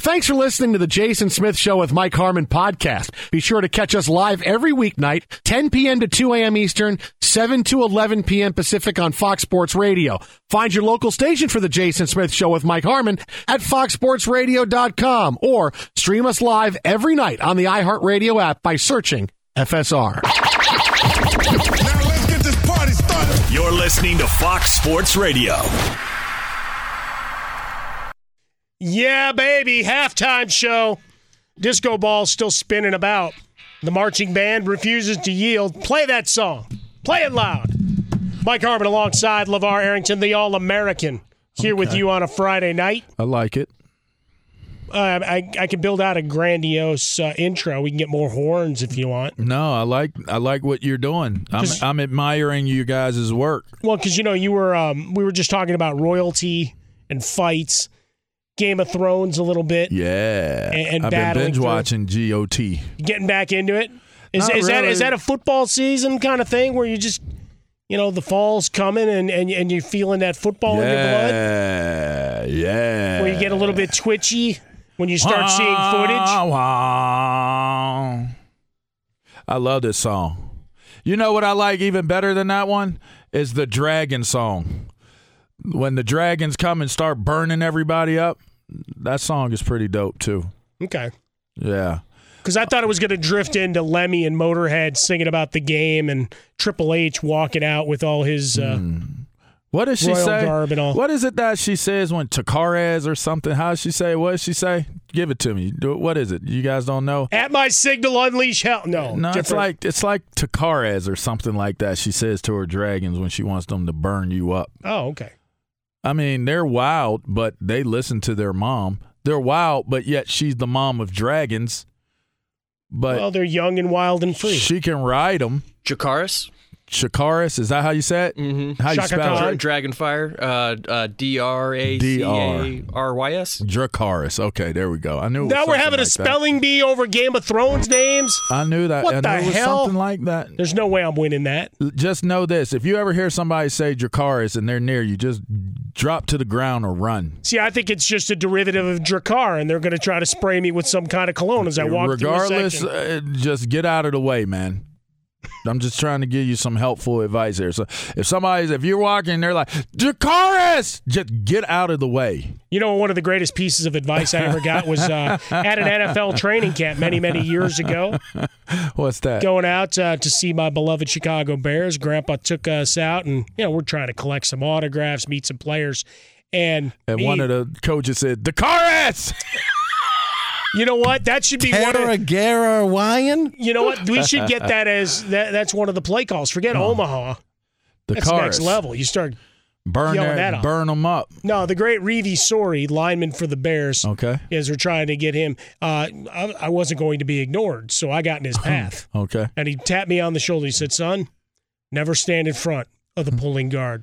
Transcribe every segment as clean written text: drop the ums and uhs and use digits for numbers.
Thanks for listening to the Jason Smith Show with Mike Harmon podcast. Be sure to catch us live every weeknight, 10 p.m. to 2 a.m. Eastern, 7 to 11 p.m. Pacific on Fox Sports Radio. Find your local station for the Jason Smith Show with Mike Harmon at foxsportsradio.com or stream us live every night on the iHeartRadio app by searching FSR. Now let's get this party started. You're listening to Fox Sports Radio. Yeah, baby, halftime show. Disco ball's still spinning about. The marching band refuses to yield. Play that song. Play it loud. Mike Harmon alongside LeVar Arrington, the All-American, here with you on a Friday night. I like it. I can build out a grandiose intro. We can get more horns if you want. No, I like what you're doing. I'm admiring you guys' work. Well, because you were we were just talking about royalty and fights, Game of Thrones a little bit. Yeah, and I've been binge watching GOT. Getting back into it. Is that a football season kind of thing where you just the fall's coming and you're feeling that football in your blood? Yeah. Where you get a little bit twitchy when you start seeing footage? I love this song. You know what I like even better than that one? Is the Dragon song. When the dragons come and start burning everybody up, that song is pretty dope too. Okay. Yeah. Because I thought it was going to drift into Lemmy and Motorhead singing about the game and Triple H walking out with all his what does she royal say? Garb and all. What is it that she says when Takares or something? How does she say? What does she say? Give it to me. What is it? You guys don't know? At my signal, unleash hell. No, it's like Takares or something like that. She says to her dragons when she wants them to burn you up. Oh, okay. I mean, they're wild, but they listen to their mom. They're wild, but yet she's the mom of dragons. But they're young and wild and free. She can ride them. Jakaris? Shakaris, is that how you say it? Mm-hmm. How you spell it? Dragonfire, Dracarys. Dracarys. Okay, there we go. I knew. Now we're having a spelling bee over Game of Thrones names. I knew that. What the hell? Something like that. There's no way I'm winning that. Just know this: if you ever hear somebody say Dracarys and they're near you, just drop to the ground or run. See, I think it's just a derivative of Dracar, and they're going to try to spray me with some kind of cologne as I walk through a section. Just get out of the way, man. I'm just trying to give you some helpful advice here. So if you're walking and they're like, Dracarys, just get out of the way. One of the greatest pieces of advice I ever got was at an NFL training camp many, many years ago. What's that? Going out to see my beloved Chicago Bears. Grandpa took us out, and we're trying to collect some autographs, meet some players. And one of the coaches said, Dracarys! You know what? That should be one of Hawaiian. You know what? We should get that as that's one of the play calls. Forget Omaha. That's next level. You start burn them up. No, the great Reevy Sorey, lineman for the Bears. Okay. As we're trying to get him, I wasn't going to be ignored, so I got in his path. Okay. And he tapped me on the shoulder. He said, "Son, never stand in front of the pulling guard."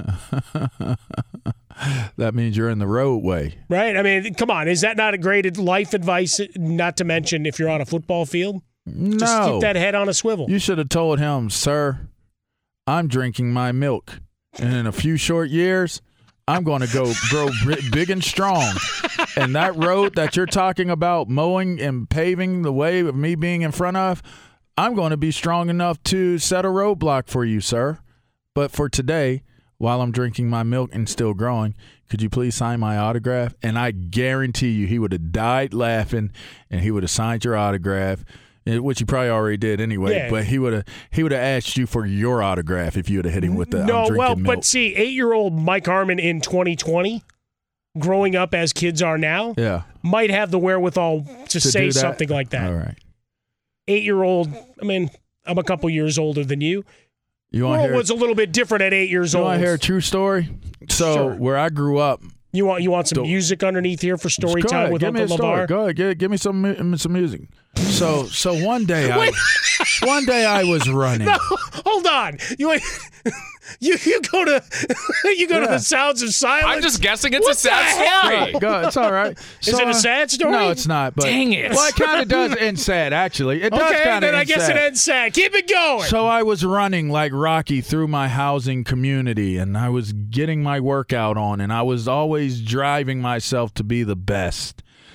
That means you're in the roadway. Right? I mean, come on. Is that not a great life advice, not to mention if you're on a football field? No. Just keep that head on a swivel. You should have told him, sir, I'm drinking my milk. And in a few short years, I'm going to grow big and strong. And that road that you're talking about mowing and paving the way of me being in front of, I'm going to be strong enough to set a roadblock for you, sir. But for today, while I'm drinking my milk and still growing, could you please sign my autograph? And I guarantee you he would have died laughing and he would have signed your autograph, which he probably already did anyway. Yeah. But he would have asked you for your autograph if you would have hit him with the milk. But see, 8-year-old Mike Harmon in 2020, growing up as kids are now, might have the wherewithal to say something like that. All right. 8-year-old, I mean, I'm a couple years older than you. World was a little bit different at 8 years old. You want to hear a true story? So where I grew up. You want some music underneath here for story time with Uncle LeVar? Go ahead, give me some music. So one day I was running. No, hold on. You go to the Sounds of Silence. I'm just guessing it's a sad story. It's all right. Is it a sad story? No, it's not. But, dang it. Well, it kind of does end sad, actually. It does kind of end sad. Okay, then I guess it ends sad. Keep it going. So I was running like Rocky through my housing community, and I was getting my workout on, and I was always driving myself to be the best.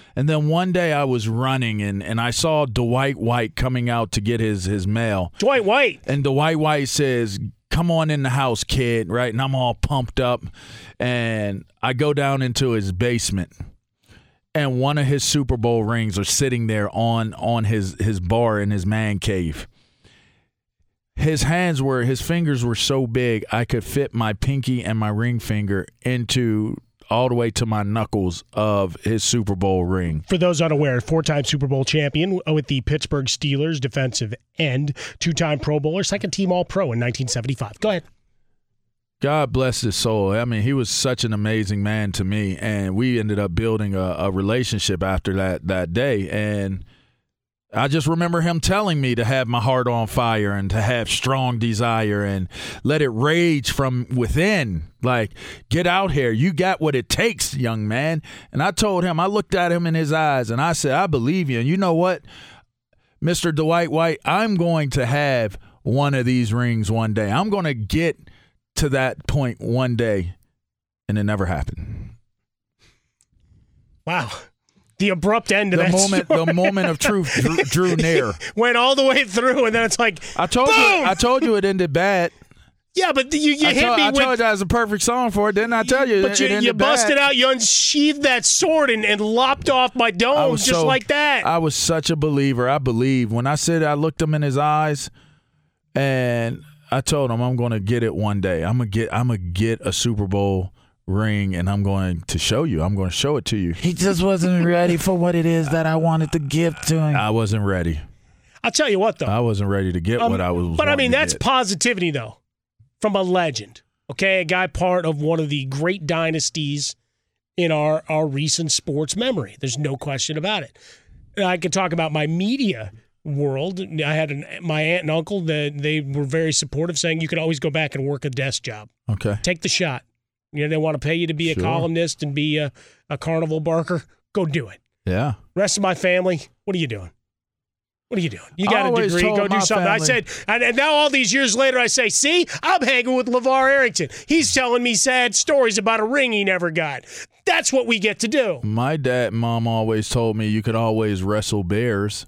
And then one day I was running and I saw Dwight White coming out to get his mail. Dwight White. And Dwight White says, "Come on in the house, kid," right? And I'm all pumped up. And I go down into his basement. And one of his Super Bowl rings are sitting there on his bar in his man cave. His fingers were so big I could fit my pinky and my ring finger into all the way to my knuckles of his Super Bowl ring. For those unaware, 4-time Super Bowl champion with the Pittsburgh Steelers, defensive end, 2-time Pro Bowler, second-team All-Pro in 1975. Go ahead. God bless his soul. I mean, he was such an amazing man to me, and we ended up building a relationship after that day. And I just remember him telling me to have my heart on fire and to have strong desire and let it rage from within. Like, get out here. You got what it takes, young man. And I told him, I looked at him in his eyes and I said, I believe you. And you know what, Mr. Dwight White, I'm going to have one of these rings one day. I'm going to get to that point one day. And it never happened. Wow. The abrupt end of that story. The moment of truth drew near. Went all the way through, and then it's like, I told you it ended bad. Yeah, but you hit me with... I told you that was a perfect song for it, didn't I tell you? But you busted out, you unsheathed that sword and lopped off my dome like that. I was such a believer. I believed. When I said I looked him in his eyes, and I told him I'm going to get it one day. I'm gonna get a Super Bowl ring, and I'm going to show you. I'm going to show it to you. He just wasn't ready for what it is that I wanted to give to him. I wasn't ready. I'll tell you what, though. I wasn't ready to get what I was. But I mean, that's positivity, though, from a legend. Okay, a guy part of one of the great dynasties in our recent sports memory. There's no question about it. And I could talk about my media world. I had my aunt and uncle. They were very supportive, saying you could always go back and work a desk job. Okay, take the shot. You know, they want to pay you to be a columnist and be a carnival barker. Go do it. Yeah. Rest of my family, what are you doing? What are you doing? You got a degree. Go do something. I said, and now all these years later, I say, see, I'm hanging with LeVar Arrington. He's telling me sad stories about a ring he never got. That's what we get to do. My dad and mom always told me you could always wrestle bears.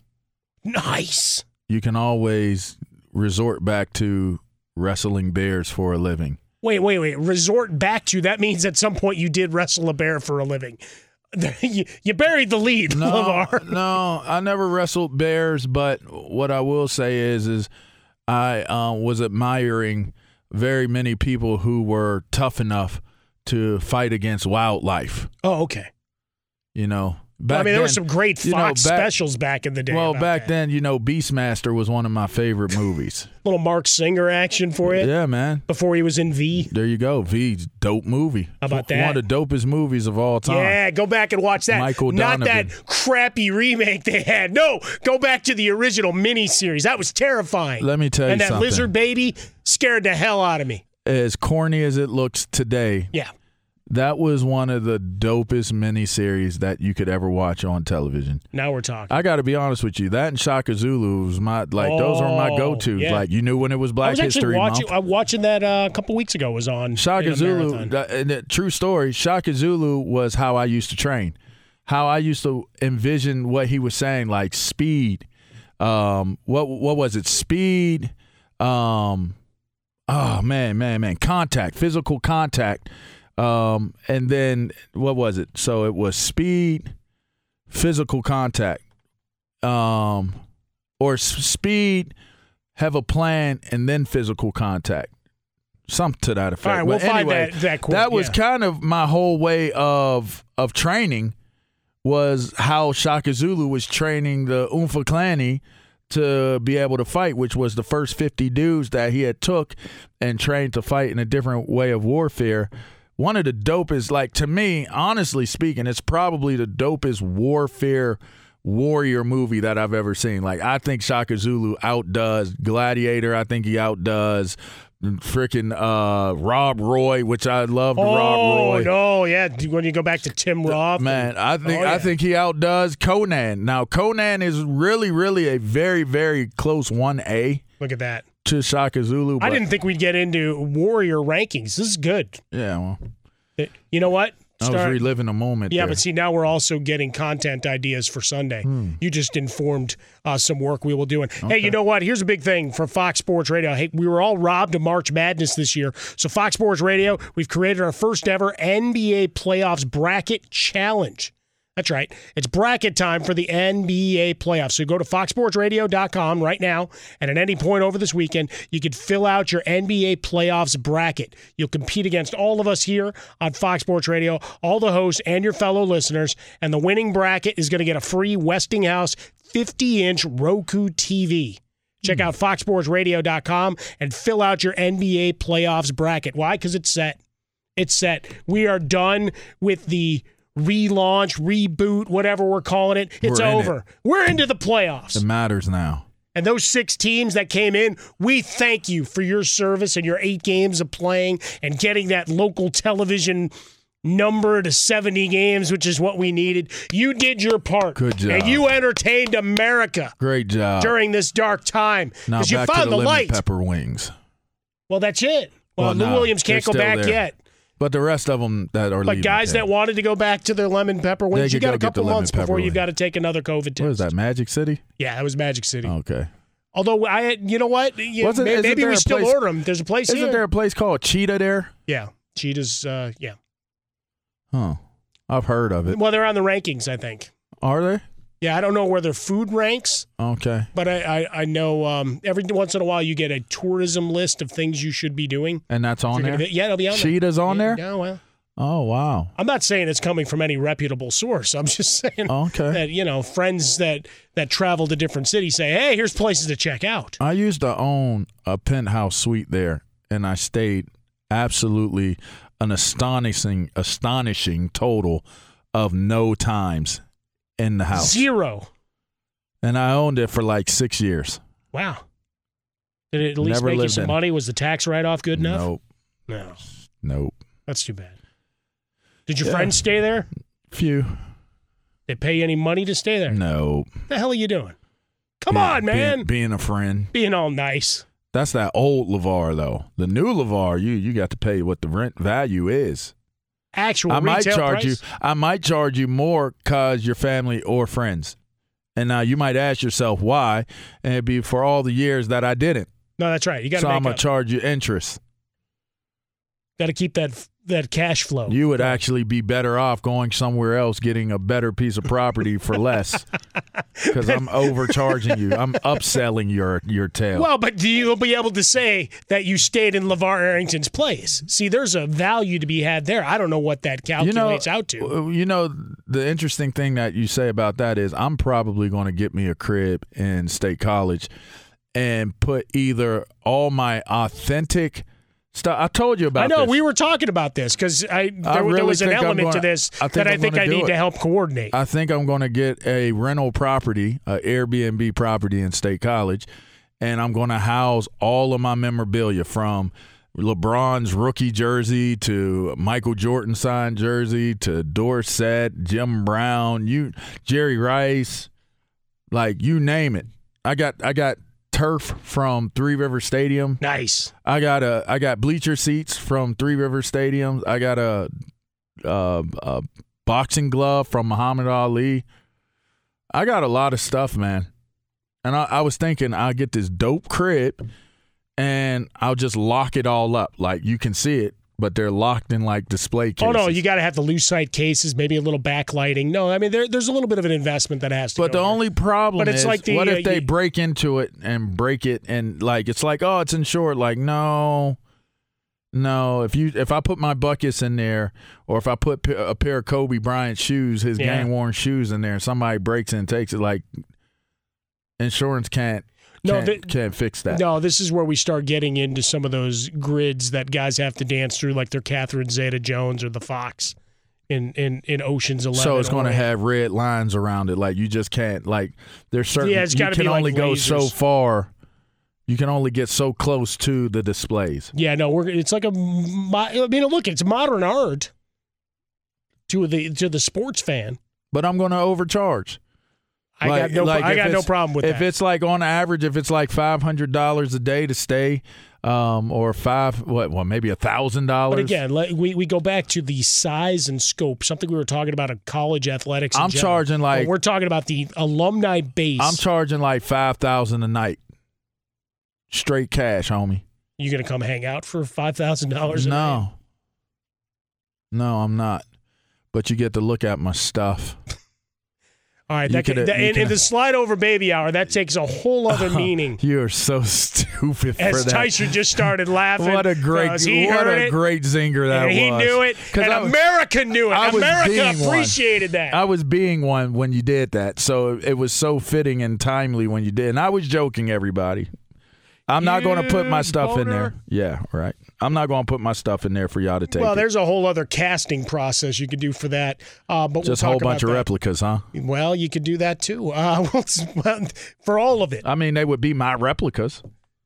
Nice. You can always resort back to wrestling bears for a living. Wait. Resort back to, that means at some point you did wrestle a bear for a living. You buried the lead, LeVar. No, I never wrestled bears, but what I will say is I was admiring very many people who were tough enough to fight against wildlife. Oh, okay. You know. There were some great Fox specials back in the day. Well, back then, Beastmaster was one of my favorite movies. Little Mark Singer action for you. Yeah, man. Before he was in V. There you go. V, dope movie. How about that? One of the dopest movies of all time. Yeah, go back and watch that. Michael Not Donovan. that crappy remake they had. No, go back to the original miniseries. That was terrifying. Let me tell you something. And that lizard baby scared the hell out of me. As corny as it looks today. Yeah. That was one of the dopest miniseries that you could ever watch on television. Now we're talking. I got to be honest with you. That and Shaka Zulu was those were my go-tos. Yeah. Like, you knew when it was Black History Month. I'm watching that a couple weeks ago. Was on Shaka Zulu. True story. Shaka Zulu was how I used to train. How I used to envision what he was saying, like speed. What was it? Speed. Contact, physical contact. And then what was it? So it was speed, physical contact, or speed, have a plan, and then physical contact. Something to that effect. All right, we'll find that quote. That was kind of my whole way of training, was how Shaka Zulu was training the Umfalani to be able to fight, which was the first 50 dudes that he had took and trained to fight in a different way of warfare. One of the dopest, to me, honestly speaking, it's probably the dopest warrior movie that I've ever seen. I think Shaka Zulu outdoes Gladiator. I think he outdoes freaking Rob Roy, which I loved. Rob Roy. Oh, no, yeah. When you go back to Tim Roth. Man, I think he outdoes Conan. Now, Conan is really, really a very, very close 1A. Look at that. To Shaka Zulu. I didn't think we'd get into warrior rankings. This is good. Yeah, well. You know what? I was reliving a moment. Yeah, there. but see, now we're also getting content ideas for Sunday. You just informed some work we will do. And hey, you know what? Here's a big thing for Fox Sports Radio. Hey, we were all robbed of March Madness this year. So Fox Sports Radio, we've created our first ever NBA Playoffs Bracket Challenge. That's right. It's bracket time for the NBA playoffs. So go to foxsportsradio.com right now, and at any point over this weekend, you can fill out your NBA playoffs bracket. You'll compete against all of us here on Fox Sports Radio, all the hosts and your fellow listeners, and the winning bracket is going to get a free Westinghouse 50-inch Roku TV. Check out foxsportsradio.com and fill out your NBA playoffs bracket. Why? Because it's set. It's set. We are done with the relaunch, reboot, whatever we're calling it. It's over. We're into the playoffs. It matters now. And those 6 teams that came in, we thank you for your service and your 8 games of playing and getting that local television number to 70 games, which is what we needed. You did your part. Good job. And you entertained America. Great job. During this dark time. Now Because you back found to the the light. lemon pepper wings. Well, that's it. Well, Lou no, Williams can't go they're back still there. yet. But the rest of them that are But leaving, guys that wanted to go back to their lemon pepper wings, They you could got go a get couple the lemon months before pepper you've wing. got to take another COVID test. What is that, Magic City? Yeah, that was Magic City. Okay. Although, you know what? Maybe we still order them. There's a place here. Isn't there a place called Cheetah there? Yeah. Cheetah's, yeah. Huh. I've heard of it. Well, they're on the rankings, I think. Are they? Yeah, I don't know where their food ranks, Okay. but I know every once in a while you get a tourism list of things you should be doing. And that's on there? Yeah, it'll be on there. Cheetah's on there? Yeah, well. Oh, wow. I'm not saying it's coming from any reputable source. I'm just saying Okay. that, friends that travel to different cities say, hey, here's places to check out. I used to own a penthouse suite there, and I stayed absolutely an astonishing total of no times in the house. 0. And I owned it for like 6 years. Wow. Did it at least Never make you lived some in. money? Was the tax write-off good enough? Nope. No. Nope. That's too bad. Did your friends stay there? Few. They pay you any money to stay there? Nope. What the hell are you doing? Come on, man. Being a friend. Being all nice. That's that old LeVar, though. The new LeVar, you got to pay what the rent value is. Actual I might retail charge price? I might charge you more because you're family or friends. And now you might ask yourself why, and it'd be for all the years that I didn't. No, that's right. You got to So I'm make gonna up. charge you interest. Got to keep that cash flow. You would actually be better off going somewhere else, getting a better piece of property for less, because I'm overcharging you. I'm upselling your tail. Well, but you'll be able to say that you stayed in LeVar Arrington's place. See, there's a value to be had there. I don't know what that calculates out to. You know, the interesting thing that you say about that is I'm probably going to get me a crib in State College and put either all my authentic stuff. I told you about I know this. we were talking about this because there really was an think I'm element to gonna- this I think that I I'm think gonna I do need it. to help coordinate. I think I'm going to get a rental property, an Airbnb property in State College, and I'm going to house all of my memorabilia from LeBron's rookie jersey to Michael Jordan signed jersey to Dorsett, Jim Brown, Jerry Rice, like you name it. I got turf from Three River Stadium. Nice. I got bleacher seats from Three River Stadium. I got a boxing glove from Muhammad Ali. I got a lot of stuff, man. And I was thinking I'll get this dope crib and I'll just lock it all up. Like you can see it, but they're locked in like display cases. Oh, no, you got to have the lucite cases, maybe a little backlighting. No, I mean, there's a little bit of an investment that has to But go the there. only problem But it's is, like the, what if they you- break into it and break it and like it's like, oh, it's insured. Like, no. If I put my buckets in there, or if I put a pair of Kobe Bryant shoes, his Yeah. game worn shoes in there, and somebody breaks in and takes it, like insurance can't fix that. No, this is where we start getting into some of those grids that guys have to dance through, like their Catherine Zeta-Jones or the Fox in Ocean's 11. So it's going to or- have red lines around it. Like you just can't. Like there's certain. Yeah, it's you gotta can be like only go so lasers. far. You can only get so close to the displays. Yeah, no, it's like look, it's modern art to the sports fan. But I'm going to overcharge. I got no problem with if that. it's like on average, if it's like $500 a day to stay, or maybe $1,000. But again, we go back to the size and scope, something we were talking about in college athletics. I'm charging like, we're talking about the alumni base. I'm charging like $5,000 a night, straight cash, homie. You gonna come hang out for $5,000 a night? No, I'm not. But you get to look at my stuff. All right, in the slide over baby hour, that takes a whole other meaning. You're so stupid for As that. Tyson just started laughing. What a great zinger that was. He knew it, and America knew it. America appreciated that. I was being one when you did that, so it was so fitting and timely when you did. And I was joking, everybody. I'm not going to put my stuff in there. Yeah, right. I'm not going to put my stuff in there for y'all to take. Well, there's a whole other casting process you could do for that. But just a whole bunch of replicas, huh? Well, you could do that too. For all of it. I mean, they would be my replicas.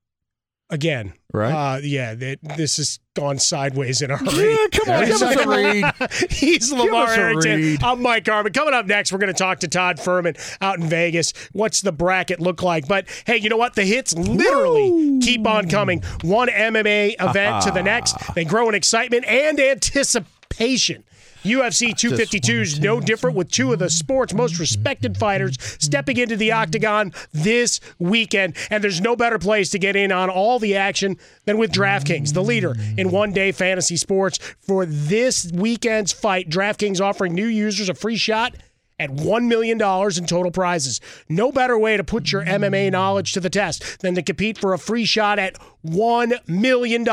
Again, right? This has gone sideways in a hurry. Yeah, come on, give us a read. He's LeVar Arrington. I'm Mike Harmon. Coming up next, we're going to talk to Todd Furman out in Vegas. What's the bracket look like? But hey, you know what? The hits literally keep on coming. One MMA event to the next. They grow in excitement and anticipation. UFC 252 is no different, with two of the sport's most respected fighters stepping into the octagon this weekend. And there's no better place to get in on all the action than with DraftKings, the leader in one-day fantasy sports. For this weekend's fight, DraftKings offering new users a free shot at $1 million in total prizes. No better way to put your MMA knowledge to the test than to compete for a free shot at $1 million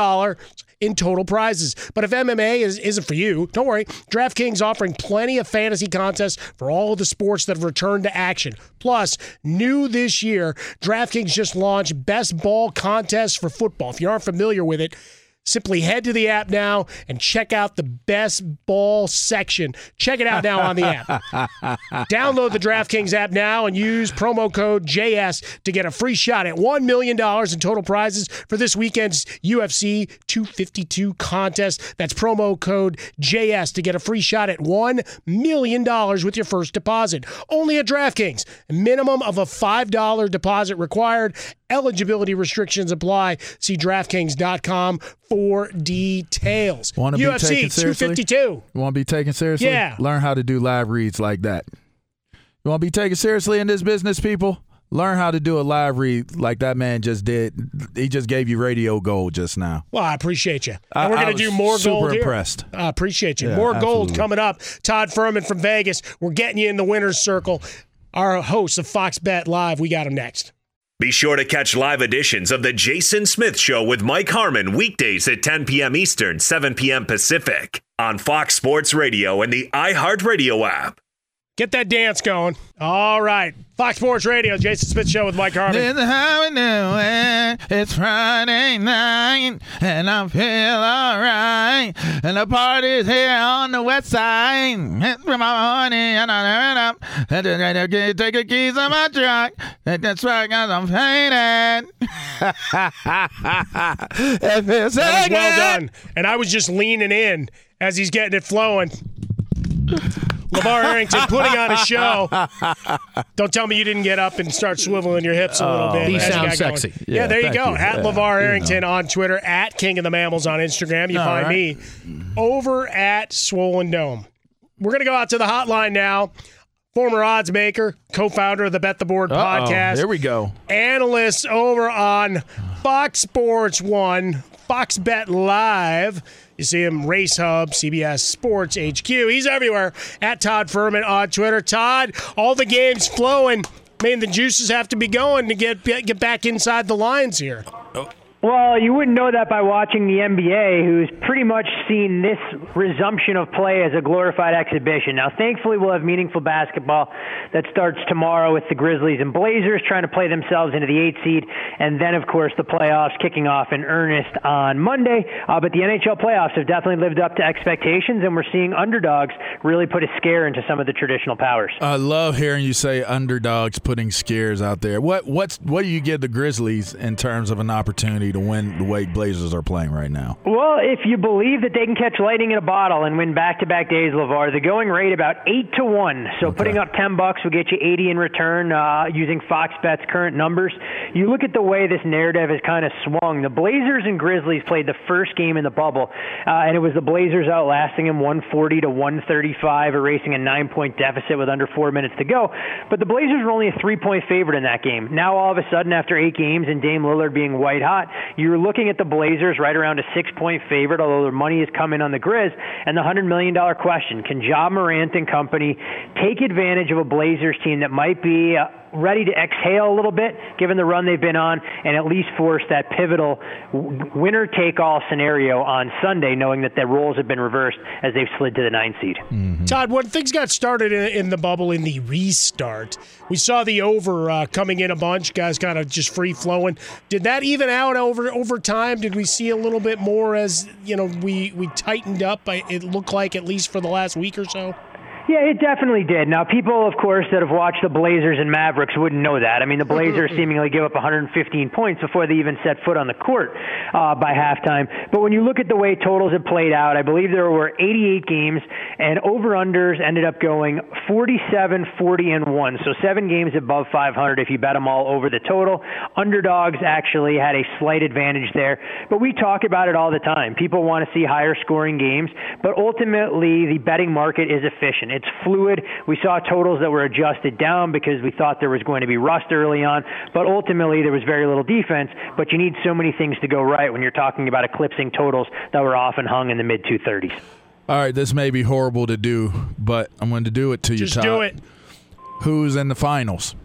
in total prizes. But if MMA isn't for you, don't worry. DraftKings offering plenty of fantasy contests for all of the sports that have returned to action. Plus, new this year, DraftKings just launched Best Ball contests for football. If you aren't familiar with it, simply head to the app now and check out the Best Ball section. Check it out now on the app. Download the DraftKings app now and use promo code JS to get a free shot at $1 million in total prizes for this weekend's UFC 252 contest. That's promo code JS to get a free shot at $1 million with your first deposit. Only at DraftKings. A minimum of a $5 deposit required. Eligibility restrictions apply. See DraftKings.com for details. Want to be taken seriously? UFC 252. You want to be taken seriously? Yeah. Learn how to do live reads like that. You want to be taken seriously in this business, people? Learn how to do a live read like that man just did. He just gave you radio gold just now. Well, I appreciate you. And we're going to do more gold super impressed. I appreciate you. Yeah, More absolutely. gold coming up. Todd Furman from Vegas. We're getting you in the winner's circle. Our host of Fox Bet Live, we got him next. Be sure to catch live editions of The Jason Smith Show with Mike Harmon weekdays at 10 p.m. Eastern, 7 p.m. Pacific on Fox Sports Radio and the iHeartRadio app. Get that dance going. All right. Fox Sports Radio, Jason Smith Show with Mike Harmon. This is how we do it. It's Friday night, and I feel all right. And the party's here on the west side. It's from my morning, and I turn up. And take the keys of my truck. That's right, because I'm faded. It feels so That was well good. done. And I was just leaning in as he's getting it flowing. LeVar Arrington putting on a show. Don't tell me you didn't get up and start swiveling your hips a little bit. He as you sounds got going. sexy. Yeah, there you thank go. you. At Yeah, LeVar you Arrington know. on Twitter. At King of the Mammals on Instagram. You All find right. me over at Swollen Dome. We're going to go out to the hotline now. Former odds maker, co-founder of the Bet the Board podcast. There we go. Analyst over on Fox Sports 1, Fox Bet Live. You see him, Race Hub, CBS Sports HQ. He's everywhere. At Todd Furman on Twitter. Todd, all the games flowing. Man, the juices have to be going to get back inside the lines here. Well, you wouldn't know that by watching the NBA, who's pretty much seen this resumption of play as a glorified exhibition. Now, thankfully, we'll have meaningful basketball that starts tomorrow with the Grizzlies and Blazers trying to play themselves into the 8th seed, and then, of course, the playoffs kicking off in earnest on Monday. But the NHL playoffs have definitely lived up to expectations, and we're seeing underdogs really put a scare into some of the traditional powers. I love hearing you say underdogs putting scares out there. What do you give the Grizzlies in terms of an opportunity to win the way Blazers are playing right now? Well, if you believe that they can catch lightning in a bottle and win back-to-back days, LeVar, the going rate about 8-1. So putting up $10 will get you 80 in return using Fox Bet's current numbers. You look at the way this narrative has kind of swung. The Blazers and Grizzlies played the first game in the bubble, and it was the Blazers outlasting them 140-135, erasing a 9-point deficit with under 4 minutes to go. But the Blazers were only a 3-point favorite in that game. Now, all of a sudden, after 8 games and Dame Lillard being white hot, you're looking at the Blazers right around a 6-point favorite, although their money is coming on the Grizz. And the $100 million question, can Ja Morant and company take advantage of a Blazers team that might be ready to exhale a little bit, given the run they've been on, and at least force that pivotal winner-take-all scenario on Sunday, knowing that their roles have been reversed as they've slid to the 9 seed. Mm-hmm. Todd, when things got started in the bubble in the restart, we saw the over coming in a bunch, guys kind of just free-flowing. Did that even out over time? Did we see a little bit more as we tightened up? It looked like, at least for the last week or so? Yeah, it definitely did. Now, people, of course, that have watched the Blazers and Mavericks wouldn't know that. I mean, the Blazers seemingly give up 115 points before they even set foot on the court by halftime. But when you look at the way totals have played out, I believe there were 88 games, and over-unders ended up going 47, 40, and 1. So 7 games above 500 if you bet them all over the total. Underdogs actually had a slight advantage there. But we talk about it all the time. People want to see higher scoring games, but ultimately the betting market is efficient. It's fluid. We saw totals that were adjusted down because we thought there was going to be rust early on, but ultimately there was very little defense. But you need so many things to go right when you're talking about eclipsing totals that were often hung in the mid-230s. All right, this may be horrible to do, but I'm going to do it to you, Todd. Just do it. Who's in the finals?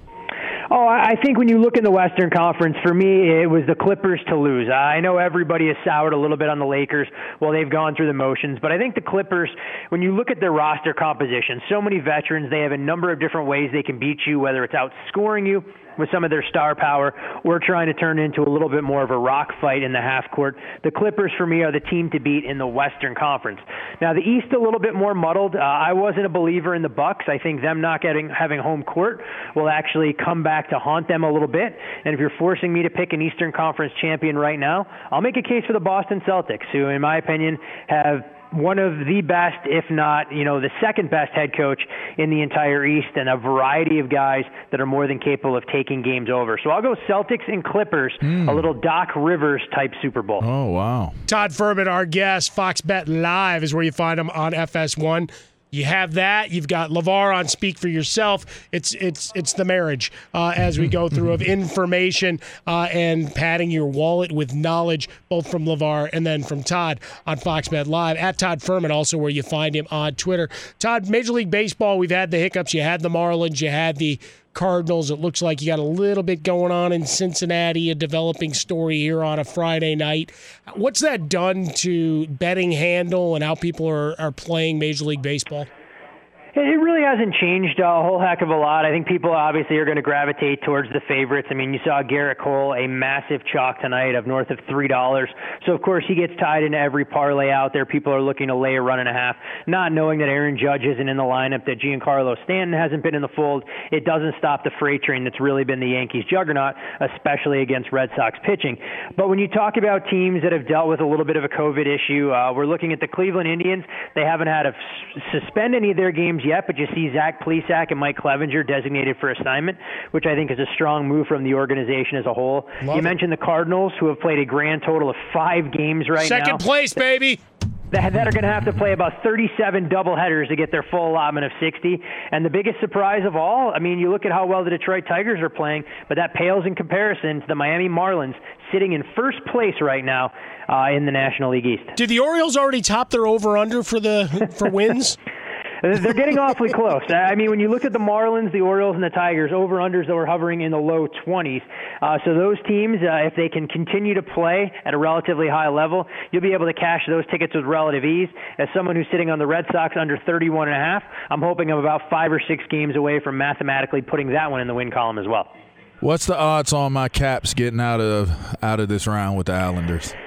Oh, I think when you look in the Western Conference, for me, it was the Clippers to lose. I know everybody has soured a little bit on the Lakers while they've gone through the motions, but I think the Clippers, when you look at their roster composition, so many veterans, they have a number of different ways they can beat you, whether it's outscoring you with some of their star power or trying to turn into a little bit more of a rock fight in the half court. The Clippers, for me, are the team to beat in the Western Conference. Now, the East, a little bit more muddled. I wasn't a believer in the Bucks. I think them not having home court will actually come back to haunt them a little bit. And if you're forcing me to pick an Eastern Conference champion right now, I'll make a case for the Boston Celtics, who, in my opinion, have one of the best, if not, the second best head coach in the entire East, and a variety of guys that are more than capable of taking games over. So I'll go Celtics and Clippers, a little Doc Rivers type Super Bowl. Oh, wow. Todd Fuhrman, our guest. Fox Bet Live is where you find him on FS1. You have that. You've got LeVar on Speak for Yourself. It's the marriage as we go through of information and padding your wallet with knowledge, both from LeVar and then from Todd on Fox Bet Live. At Todd Fuhrman, also where you find him on Twitter. Todd, Major League Baseball, we've had the hiccups. You had the Marlins. You had the Cardinals. It looks like you got a little bit going on in Cincinnati, a developing story here on a Friday night. What's that done to betting handle and how people are playing Major League Baseball? It really hasn't changed a whole heck of a lot. I think people obviously are going to gravitate towards the favorites. I mean, you saw Garrett Cole, a massive chalk tonight of north of $3. So, of course, he gets tied into every parlay out there. People are looking to lay a run and a half, not knowing that Aaron Judge isn't in the lineup, that Giancarlo Stanton hasn't been in the fold. It doesn't stop the freight train that's really been the Yankees' juggernaut, especially against Red Sox pitching. But when you talk about teams that have dealt with a little bit of a COVID issue, we're looking at the Cleveland Indians. They haven't had to suspend any of their games yet, but you see Zach Plesac and Mike Clevenger designated for assignment, which I think is a strong move from the organization as a whole. You mentioned the Cardinals, who have played a grand total of 5 games right now. Second place, baby. That are going to have to play about 37 doubleheaders to get their full allotment of 60. And the biggest surprise of all, I mean, you look at how well the Detroit Tigers are playing, but that pales in comparison to the Miami Marlins, sitting in first place right now in the National League East. Did the Orioles already top their over-under for wins? They're getting awfully close. I mean, when you look at the Marlins, the Orioles, and the Tigers, over-unders that were hovering in the low 20s. So those teams, if they can continue to play at a relatively high level, you'll be able to cash those tickets with relative ease. As someone who's sitting on the Red Sox under 31.5, I'm hoping I'm about 5 or 6 games away from mathematically putting that one in the win column as well. What's the odds on my Caps getting out of this round with the Islanders?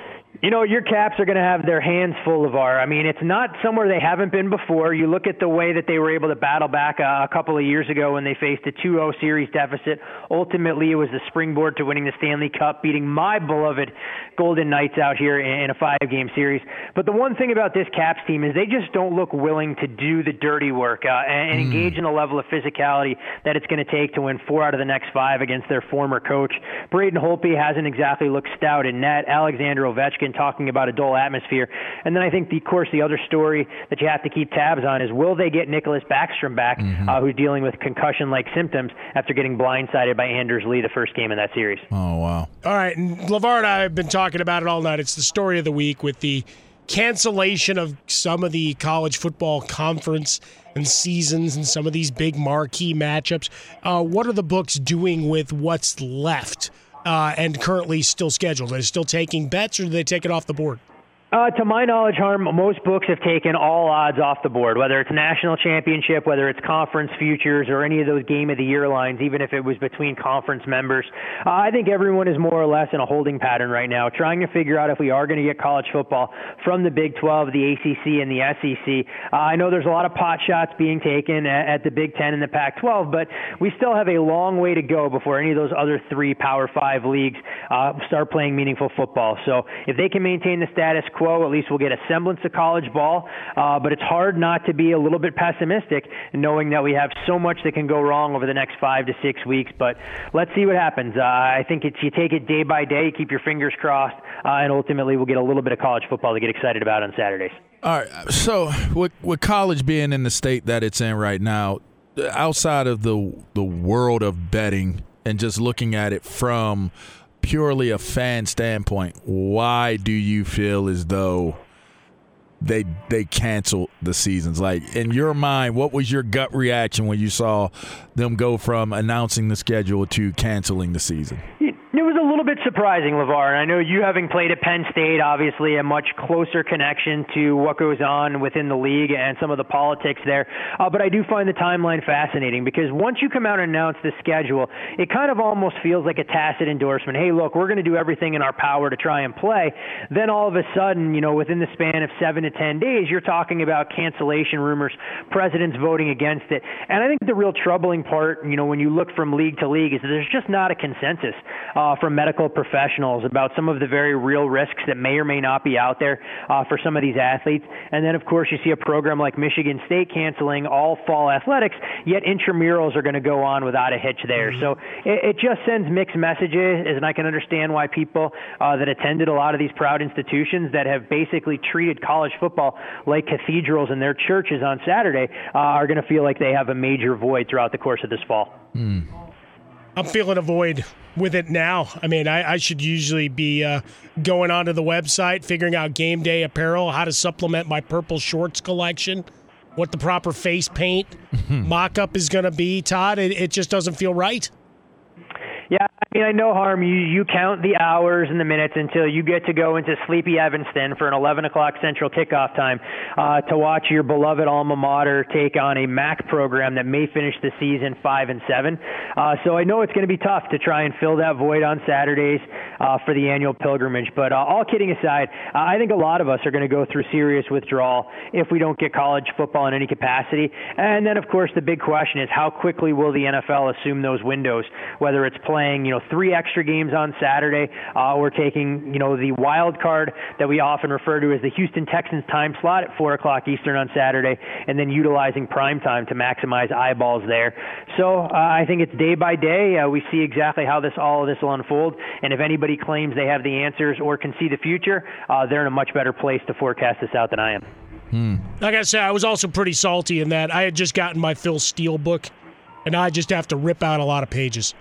You know, your Caps are going to have their hands full, LeVar. I mean, it's not somewhere they haven't been before. You look at the way that they were able to battle back a couple of years ago when they faced a 2-0 series deficit. Ultimately, it was the springboard to winning the Stanley Cup, beating my beloved Golden Knights out here in a 5-game series. But the one thing about this Caps team is they just don't look willing to do the dirty work and engage in a level of physicality that it's going to take to win 4 out of the next 5 against their former coach. Braden Holtby hasn't exactly looked stout in net. Alexander Ovechkin talking about a dull atmosphere. And then I think, of course, the other story that you have to keep tabs on is, will they get Nicholas Backstrom back, who's dealing with concussion-like symptoms after getting blindsided by Anders Lee the first game in that series? Oh, wow. All right, and LeVar and I have been talking about it all night. It's the story of the week with the cancellation of some of the college football conference and seasons and some of these big marquee matchups. What are the books doing with what's left and currently still scheduled? Are they still taking bets, or do they take it off the board? To my knowledge, Harm, most books have taken all odds off the board, whether it's national championship, whether it's conference futures, or any of those game of the year lines, even if it was between conference members. I think everyone is more or less in a holding pattern right now, trying to figure out if we are going to get college football from the Big 12, the ACC, and the SEC. I know there's a lot of pot shots being taken at the Big 10 and the Pac-12, but we still have a long way to go before any of those other 3 Power 5 leagues start playing meaningful football. So if they can maintain the status quo, at least we'll get a semblance of college ball, but it's hard not to be a little bit pessimistic knowing that we have so much that can go wrong over the next 5 to 6 weeks, but let's see what happens. I think you take it day by day, keep your fingers crossed, and ultimately we'll get a little bit of college football to get excited about on Saturdays. All right, so with college being in the state that it's in right now, outside of the world of betting and just looking at it from purely a fan standpoint, why do you feel as though they cancel the seasons? Like, in your mind, what was your gut reaction when you saw them go from announcing the schedule to canceling the season? It was a little bit surprising, LeVar, and I know you, having played at Penn State, obviously a much closer connection to what goes on within the league and some of the politics there, but I do find the timeline fascinating because once you come out and announce the schedule, it kind of almost feels like a tacit endorsement. Hey, look, we're going to do everything in our power to try and play. Then all of a sudden, you know, within the span of 7 to 10 days, you're talking about cancellation rumors, presidents voting against it. And I think the real troubling part, you know, when you look from league to league, is that there's just not a consensus from medical professionals about some of the very real risks that may or may not be out there for some of these athletes. And then, of course, you see a program like Michigan State canceling all fall athletics, yet intramurals are going to go on without a hitch there. So it just sends mixed messages, and I can understand why people that attended a lot of these proud institutions that have basically treated college football like cathedrals in their churches on Saturday are going to feel like they have a major void throughout the course of this fall. I'm feeling a void with it now. I mean, I should usually be going onto the website, figuring out game day apparel, how to supplement my purple shorts collection, what the proper face paint mock-up is going to be, Todd. It just doesn't feel right. Yeah, I mean, I know, Harm, you count the hours and the minutes until you get to go into sleepy Evanston for an 11 o'clock Central kickoff time to watch your beloved alma mater take on a MAC program that may finish the season 5-7. So I know it's going to be tough to try and fill that void on Saturdays for the annual pilgrimage. But all kidding aside, I think a lot of us are going to go through serious withdrawal if we don't get college football in any capacity. And then, of course, the big question is how quickly will the NFL assume those windows, whether it's playing, 3 extra games on Saturday, or taking, the wild card that we often refer to as the Houston Texans time slot at 4 o'clock Eastern on Saturday, and then utilizing prime time to maximize eyeballs there. So I think it's day by day. We see exactly how all of this will unfold, and if anybody claims they have the answers or can see the future, they're in a much better place to forecast this out than I am. Like I said, I was also pretty salty in that I had just gotten my Phil Steele book, and I just have to rip out a lot of pages.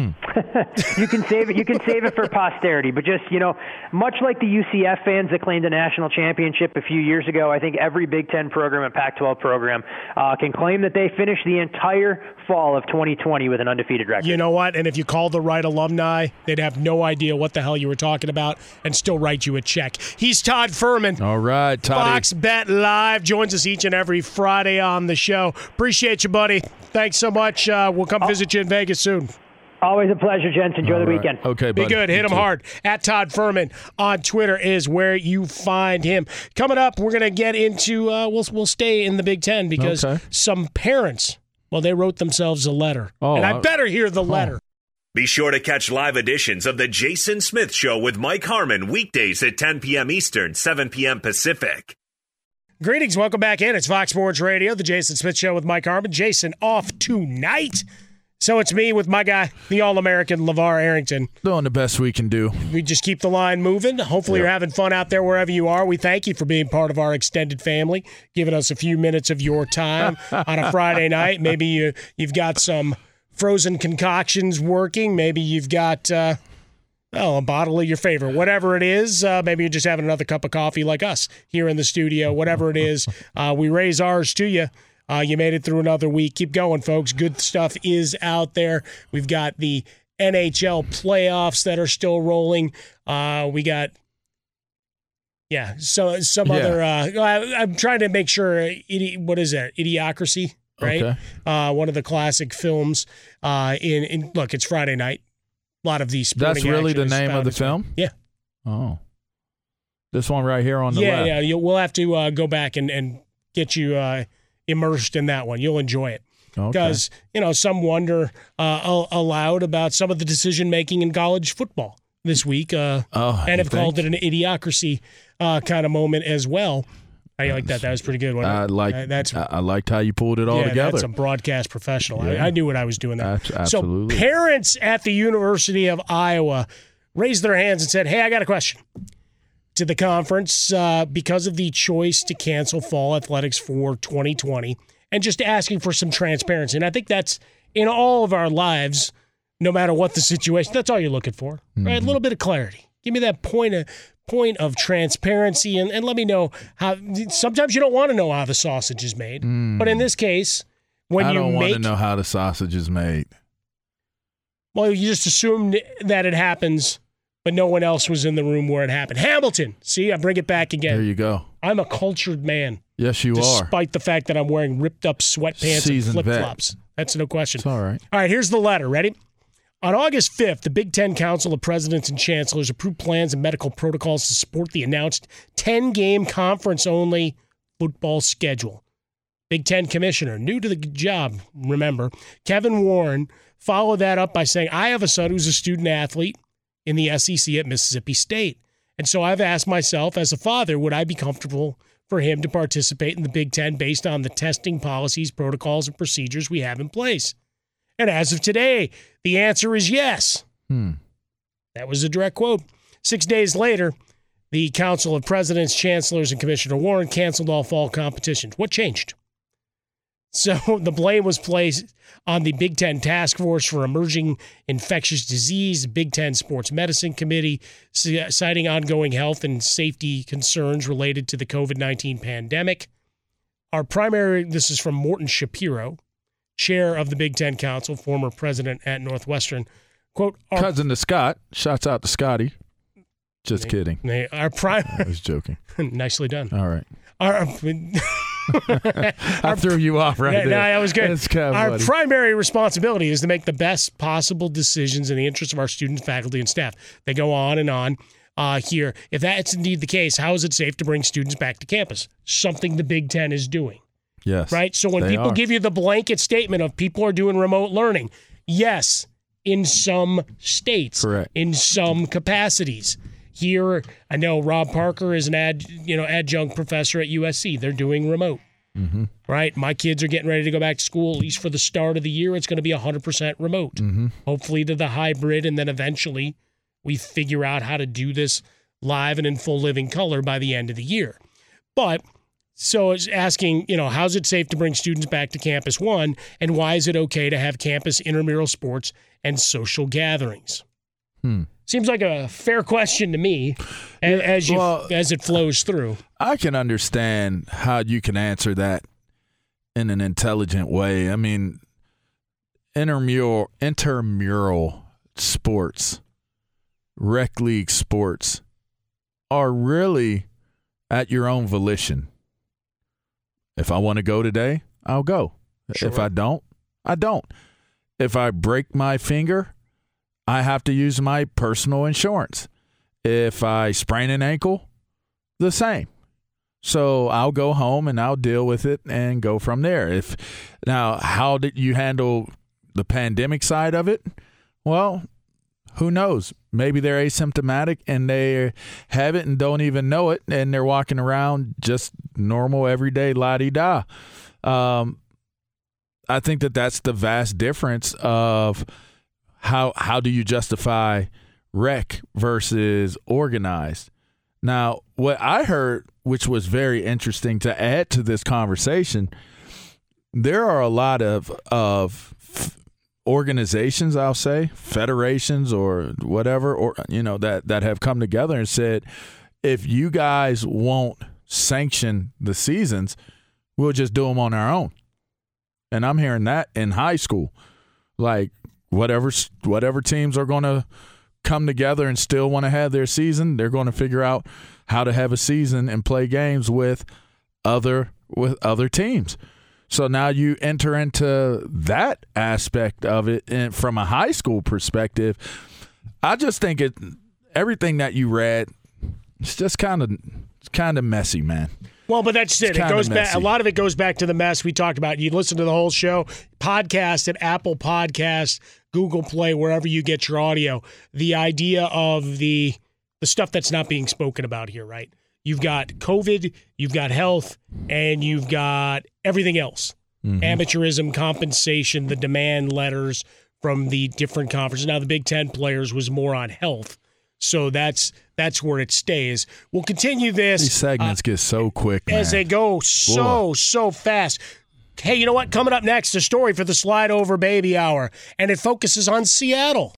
You can save it. You can save it for posterity. But just, much like the UCF fans that claimed a national championship a few years ago, I think every Big Ten program and Pac-12 program can claim that they finished the entire fall of 2020 with an undefeated record. You know what? And if you call the right alumni, they'd have no idea what the hell you were talking about and still write you a check. He's Todd Furman. All right, Toddy. Fox Bet Live joins us each and every Friday on the show. Appreciate you, buddy. Thanks so much. We'll come visit you in Vegas soon. Always a pleasure, gents. Enjoy the weekend. Okay, buddy. Be good. Hit him hard. At Todd Furman on Twitter is where you find him. Coming up, we're going to get into, we'll stay in the Big Ten because some parents, well, they wrote themselves a letter. And I better hear the letter. Be sure to catch live editions of The Jason Smith Show with Mike Harmon weekdays at 10 p.m. Eastern, 7 p.m. Pacific. Greetings. Welcome back in. It's Fox Sports Radio, The Jason Smith Show with Mike Harmon. Jason off tonight. So it's me with my guy, the All-American LeVar Arrington. Doing the best we can do. We just keep the line moving. Hopefully you're having fun out there wherever you are. We thank you for being part of our extended family, giving us a few minutes of your time on a Friday night. Maybe you've got some frozen concoctions working. Maybe you've got a bottle of your favorite. Whatever it is, maybe you're just having another cup of coffee like us here in the studio. Whatever it is, we raise ours to you. You made it through another week. Keep going, folks. Good stuff is out there. We've got the NHL playoffs that are still rolling. We got, some other. I'm trying to make sure. What is that? Idiocracy, right? Okay. One of the classic films. Look, it's Friday night. A lot of these. That's really the name of the film? Yeah. Oh. This one right here on the left. Yeah. We'll have to go back and get you immersed in that one. You'll enjoy it. Because, some wonder aloud about some of the decision-making in college football this week and have called it an idiocracy kind of moment as well. How you like that? That was pretty good. I liked how you pulled it all together. That's a broadcast professional. Yeah. I knew what I was doing there. Absolutely. So parents at the University of Iowa raised their hands and said, hey, I got a question to the conference because of the choice to cancel fall athletics for 2020 and just asking for some transparency. And I think that's in all of our lives, no matter what the situation, that's all you're looking for, right? A little bit of clarity. Give me that point of transparency and let me know how. Sometimes you don't want to know how the sausage is made, but in this case, I don't want to know how the sausage is made. Well, you just assume that it happens, but no one else was in the room where it happened. Hamilton, see, I bring it back again. There you go. I'm a cultured man. Yes, you are. Despite the fact that I'm wearing ripped up sweatpants and flip-flops. That's no question. It's all right. All right, here's the letter. Ready? On August 5th, the Big Ten Council of Presidents and Chancellors approved plans and medical protocols to support the announced 10-game conference-only football schedule. Big Ten Commissioner, new to the job, remember, Kevin Warren followed that up by saying, I have a son who's a student athlete in the SEC at Mississippi State. And so I've asked myself, as a father, would I be comfortable for him to participate in the Big Ten based on the testing policies, protocols, and procedures we have in place? And as of today, the answer is yes. That was a direct quote. 6 days later, the Council of Presidents, Chancellors, and Commissioner Warren canceled all fall competitions. What changed? So the blame was placed on the Big Ten Task Force for Emerging Infectious Disease, Big Ten Sports Medicine Committee, citing ongoing health and safety concerns related to the COVID-19 pandemic. This is from Morton Shapiro, chair of the Big Ten Council, former president at Northwestern. Quote, cousin to Scott. Shouts out to Scotty. Just kidding. I was joking. Nicely done. All right. I threw you off right there. No, that was good. Our funny. primary responsibility is to make the best possible decisions in the interest of our students, faculty, and staff. They go on and on here. If that's indeed the case, how is it safe to bring students back to campus? Something the Big Ten is doing. Yes. Right? So when people give you the blanket statement of people are doing remote learning, yes, in some states, correct, in some capacities. Here, I know Rob Parker is an adjunct professor at USC. They're doing remote, right? My kids are getting ready to go back to school. At least for the start of the year, it's going to be 100% remote. Hopefully to the hybrid, and then eventually we figure out how to do this live and in full living color by the end of the year. But so it's asking, how's it safe to bring students back to campus, one, and why is it okay to have campus intramural sports and social gatherings? Seems like a fair question to me as it flows through. I can understand how you can answer that in an intelligent way. I mean, intramural sports, rec league sports are really at your own volition. If I want to go today, I'll go. Sure. If I don't, I don't. If I break my finger I have to use my personal insurance. If I sprain an ankle, the same. So I'll go home and I'll deal with it and go from there. Now, how did you handle the pandemic side of it? Well, who knows? Maybe they're asymptomatic and they have it and don't even know it, and they're walking around just normal, everyday la-di-da. I think that's the vast difference of how do you justify rec versus organized. Now, what I heard, which was very interesting to add to this conversation, there are a lot of organizations, I'll say, federations or whatever, or that have come together and said, if you guys won't sanction the seasons, we'll just do them on our own. And I'm hearing that in high school, like whatever teams are going to come together and still want to have their season, they're going to figure out how to have a season and play games with other teams. So now you enter into that aspect of it, and from a high school perspective, I just think everything that you read, it's just kind of messy, man. Well, but that's it. It goes back. A lot of it goes back to the mess we talked about. You listen to the whole show, podcast at Apple Podcasts, Google Play, wherever you get your audio. The idea of the stuff that's not being spoken about here, right? You've got COVID, you've got health, and you've got everything else. Mm-hmm. Amateurism, compensation, the demand letters from the different conferences. Now, the Big Ten players was more on health. So that's where it stays. We'll continue this. These segments get so quick, man. As they go so fast. Hey, you know what? Coming up next, a story for the Slide Over Baby Hour, and it focuses on Seattle.